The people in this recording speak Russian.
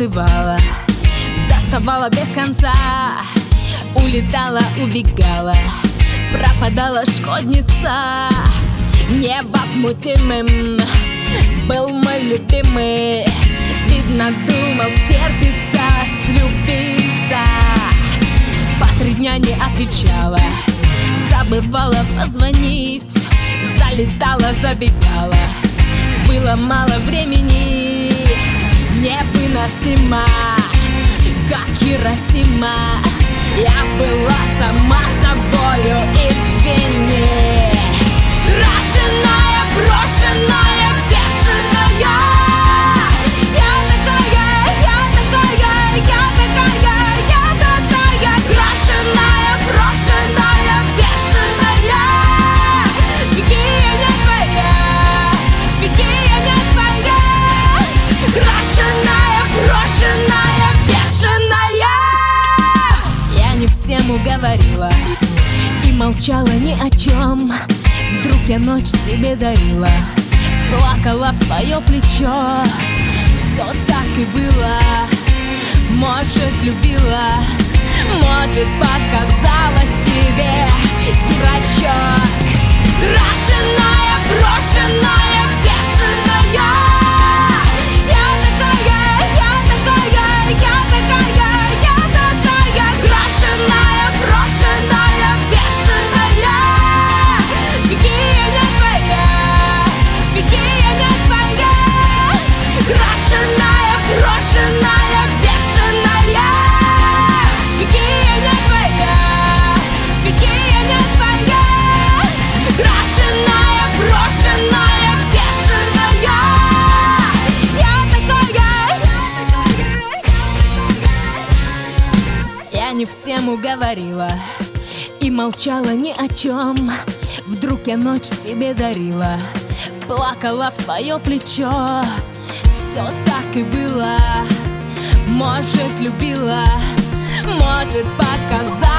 остывала, доставала без конца, улетала, убегала, пропадала шкодница. Невозмутимым был мой любимый, видно, думал стерпится, слюбится. По 3 дня не отвечала, забывала позвонить, залетала, забегала. Было мало времени, невыносимо, как Хиросима. Я была сама собою, извини. Брошенная, брошенная, бешеная. Я такая, я такая, я такая, я такая. Брошенная, брошенная, бешеная. Беги, я не твоя, беги, я не твоя. Брошенная, брошенная, бешеная. Я не в тему говорила и молчала ни о чем. Вдруг я ночь тебе дарила, плакала в твое плечо. Все так и было, может, любила, может, показалось тебе, дурачок. Брошенная, брошенная, бешеная. Я такая, я такая, я такая, я такая. Брошенная, брошенная, бешеная. Беги, я не твоя, беги, я не твоя. Брошенная, брошенная, бешеная. Беги, я не твоя, беги, я не твоя. Брошенная, брошенная, бешеная. Я такая. Я не в тему говорила и молчала ни о чем. Вдруг я ночь тебе дарила, плакала в твое плечо. Все так и было, может, любила, может, показалось